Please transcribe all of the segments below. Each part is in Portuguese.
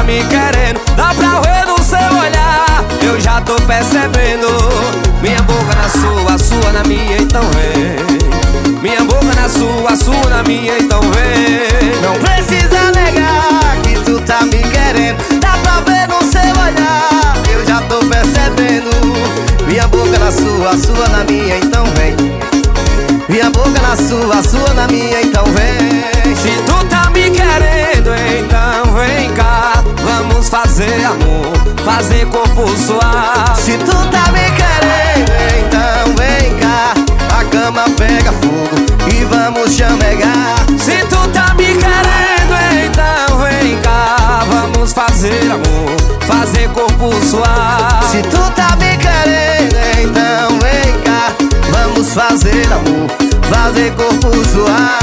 me querendo, dá pra ver no seu olhar. Eu já tô percebendo. Minha boca na sua na minha, então vem. Minha boca na sua na minha, então vem. Não precisa negar que tu tá me querendo, dá pra ver no seu olhar. Eu já tô percebendo. Minha boca na sua na minha, então vem. Minha boca na sua na minha, então vem. Se tu tá me querendo, então vem cá. Vamos fazer amor, fazer corpo suar. Se tu tá me querendo, então vem cá. A cama pega fogo e vamos chamegar. Se tu tá me querendo, então vem cá. Vamos fazer amor, fazer corpo suar. Se tu tá me querendo, então vem cá. Vamos fazer amor, fazer corpo suar.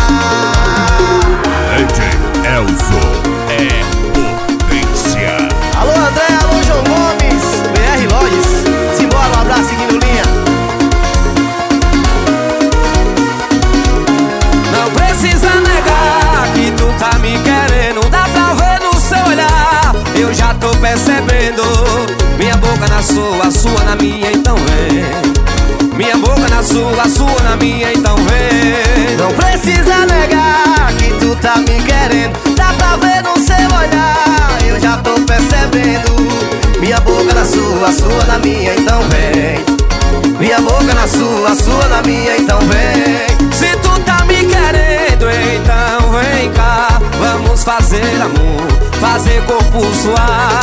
DJ Elson é potência. Alô André, alô João Gomes, BR Lojas. Simbora, um abraço seguindo linha. Não precisa negar que tu tá me querendo, dá pra ver no seu olhar. Eu já tô percebendo. Minha boca na sua na minha, então vem. Minha boca na sua na minha, então vem. Não precisa negar que tu tá me querendo, dá pra ver no seu olhar. Eu já tô percebendo. Minha boca na sua na minha, então vem. Minha boca na sua na minha, então vem. Se tu tá me querendo, então vem cá. Vamos fazer amor, fazer corpo suar.